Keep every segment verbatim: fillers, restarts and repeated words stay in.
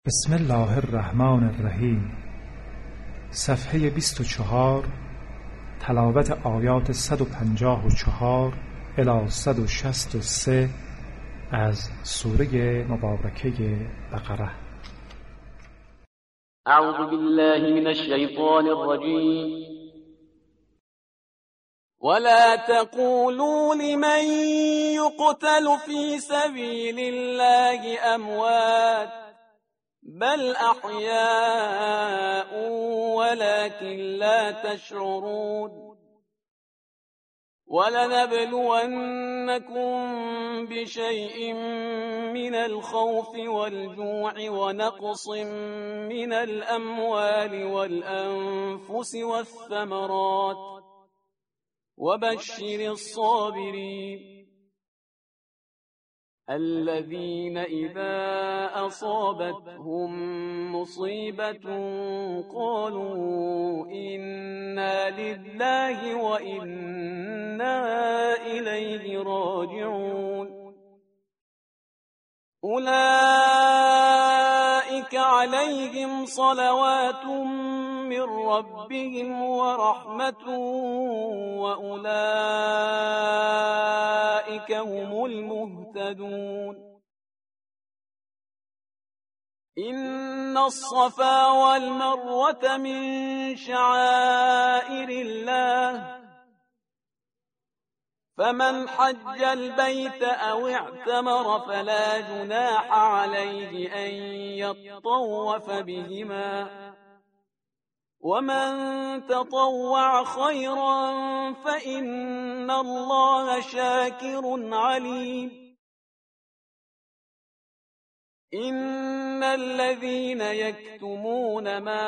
بسم الله الرحمن الرحیم. صفحه بیست و چهار، تلاوت آیات صد و پنجاه و چهار الی صد و شصت و سه از سوره مبارکه بقره. اعوذ بالله من الشیطان الرجیم. ولا تقولوا لمن يقتل في سبيل الله اموات بل احیاء ولكن لا تشعرون. ولنبلونكم بشيء من الخوف والجوع ونقص من الأموال والأنفس والثمرات وبشر الصابرين الذين إذا أصابتهم مصيبة قالوا إنا لله وإنا إليه راجعون. أولئك عليهم صلوات من ربهم ورحمة وأولئك هم المهتدون. إن الصفا والمروة من شعائر الله فمن حج البيت أو اعتمر فلا جناح عليه أن يطوف بهما ومن تطوع خيرا فإن الله شاكر عليم. إن الذين يكتمون ما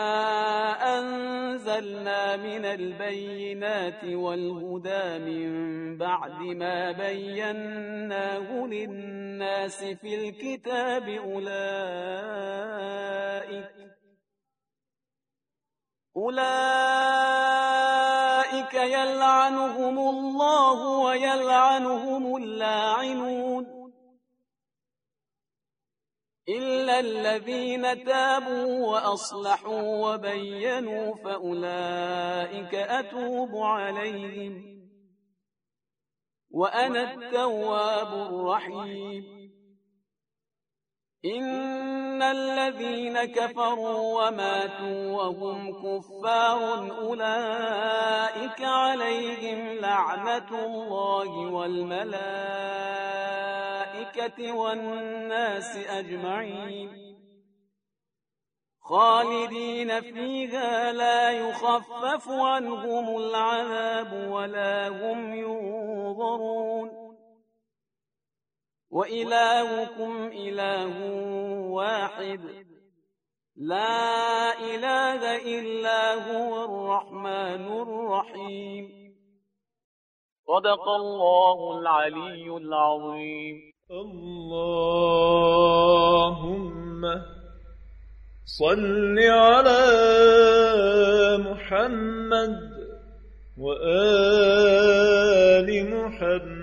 أنزلنا من البينات والهدى من بعد ما بيناه للناس في الكتاب أولئك أولئك يلعنهم الله ويلعنهم اللاعنون إلا الذين تابوا وأصلحوا وبينوا فأولئك أتوب عليهم وأنا التواب الرحيم. إن الذين كفروا وماتوا وهم كفار أولئك عليهم لعنة الله والملائكة والناس أجمعين خالدين فيها لا يخفف عنهم العذاب ولا هم ينظرون. وإلهكم إله واحد لا إله إلا هو الرحمن الرحيم. صدق الله العلي العظيم. اللهم صل على محمد وآل محمد